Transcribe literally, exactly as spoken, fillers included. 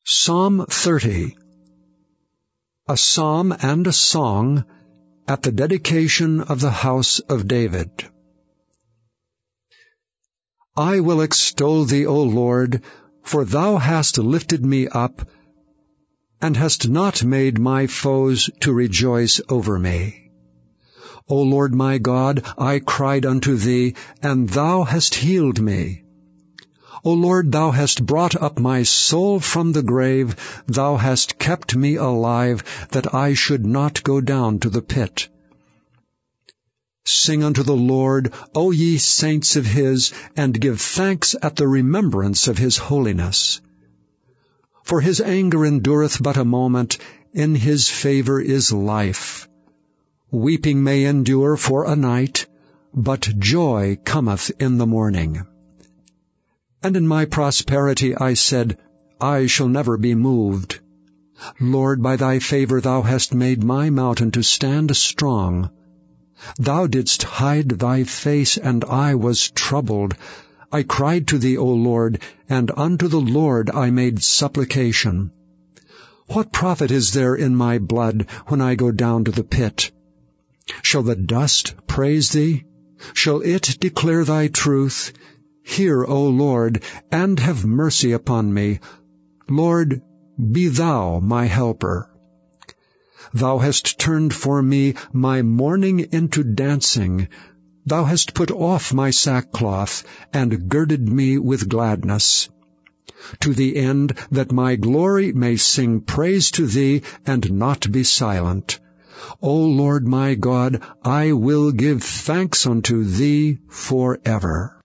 Psalm thirty. A psalm and a song at the dedication of the house of David. I will extol thee, O Lord, for thou hast lifted me up, and hast not made my foes to rejoice over me. O Lord my God, I cried unto thee, and thou hast healed me. O Lord, thou hast brought up my soul from the grave, thou hast kept me alive, that I should not go down to the pit. Sing unto the Lord, O ye saints of his, and give thanks at the remembrance of his holiness. For his anger endureth but a moment, in his favor is life. Weeping may endure for a night, but joy cometh in the morning. And in my prosperity I said, I shall never be moved. Lord, by thy favor thou hast made my mountain to stand strong. Thou didst hide thy face, and I was troubled. I cried to thee, O Lord, and unto the Lord I made supplication. What profit is there in my blood when I go down to the pit? Shall the dust praise thee? Shall it declare thy truth? Hear, O Lord, and have mercy upon me. Lord, be thou my helper. Thou hast turned for me my mourning into dancing. Thou hast put off my sackcloth, and girded me with gladness, to the end that my glory may sing praise to thee, and not be silent. O Lord my God, I will give thanks unto thee forever.